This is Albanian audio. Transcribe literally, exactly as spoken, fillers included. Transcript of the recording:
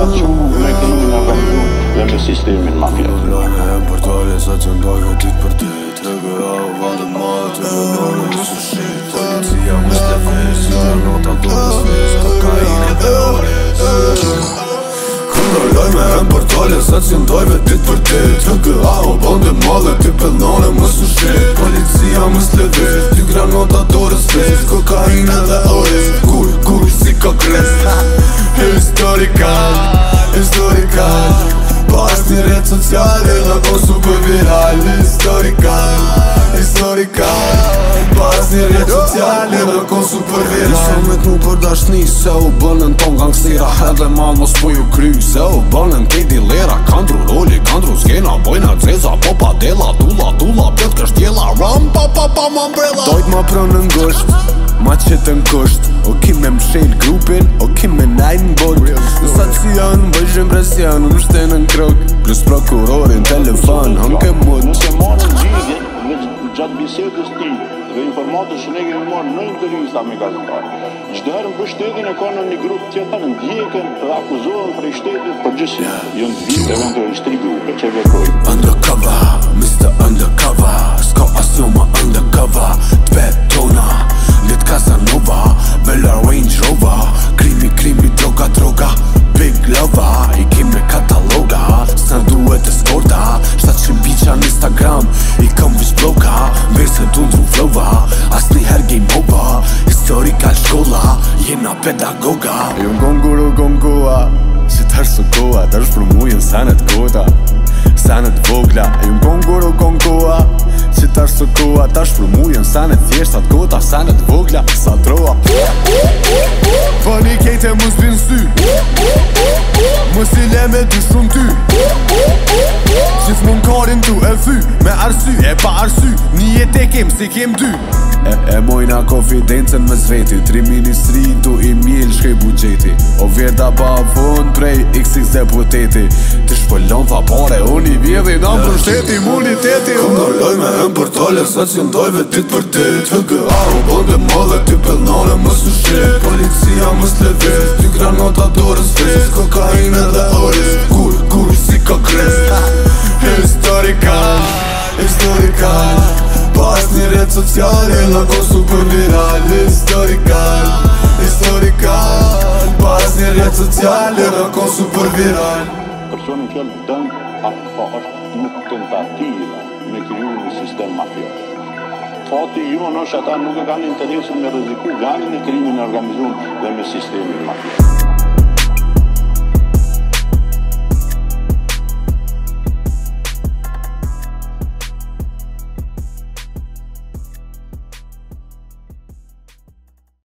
qu me krimin organizuar dhe me sistemin mafioz. Lojme e portale sa që ndojve dit për dit Hëgë a u valë matë Hëgë lojme më su shit Policia më shlefis Hëgë nota dorës vis Kokaina dhe oris Lojme e portale sa që ndojve dit për dit Hëgë a u bande madhe Ty pëllone më su shit Policia më shlefis Ty granota dorës vis Kokaina dhe oris Kuj, kuj si ka kres Historikal, historikal Pas një rrët sociale në kon super viral Historikal, historikal Pas një rrët sociale në kon super viral Iso me t'mu për dashni se u bënën ton gangsira Edhe mal mos po ju kry se u bënën kej dilera Kandru roli, kandru skena, bojna dzeza Popa dela, dula, dula, pjët kështjela Ram, pa, pa, pa, ma mbrella Dojt ma prënë në ngësht Ma qëtë në kësht O ki me mshel grupin O ki me najnë në bord Në stacion bëjsh impresion Më shtenë në krok Plus prokurorin telefon Hën ke mund Nëse marrën gjigje gjatë bisedës ti dhe informatës që ne kemi marrë në intervista me gazetarë çdo herë në pushtetin e kanë në një grup tjetër ndjekën dhe akuzohen për shtetin përgjithësi janë të vitë eventualisht tri grupe që veprojnë Undercover, mister Undercover S'ka asnjë undercover T'betona Lit Casanova Bella Range Rover Krimi, krimi, droga, droga Big lover I kime kataloga S'na duhet eskorta shtatëqind biqa në Instagram I kam vish bloka Vese t'undru flova Asni her game over Historikal shkolla Jena pedagoga Ju ngonguru gongoa Si t'arsu koa T'arsh për mujën sanet kota Sanet vogla Ju ngonguru gongoa Si t'arsu koa T'arsh për mujën sanet thjeshtat kota Sanet vogla Sa droa Fani kejte mës bin sy Mës i le me dy shumë ty Gjithë mund karin tu e fy Me arsy e pa arsy Një jet e kem si kem dy E, e mojna konfidencen me zveti Tri ministri tu i mjel shkej bugjeti O verda pa fund prej iks iks deputeti Ti shpëllon tha pare Unë i vjedhi në më shteti Imuniteti Këmë loj me em portale Sa që ndojve dit për dit Hëgë a u bënde madhe Ty pëllnone më su shit Policia më slevis Ty granota dorës vis Kokaina dhe oris Kuj, kuj si ka kres Historikal, historikal Pas një rrët sociale Në kon super viral Historikal, historikal Pas një rrët sociale Në kon super viral Personin fjallë dëng apo është nuk tentativa me kriju një sistem mafios. Fati ju në është ata nuk e kanë interesin me rreziku ganin e krimin e organizuar dhe me sistemin mafios.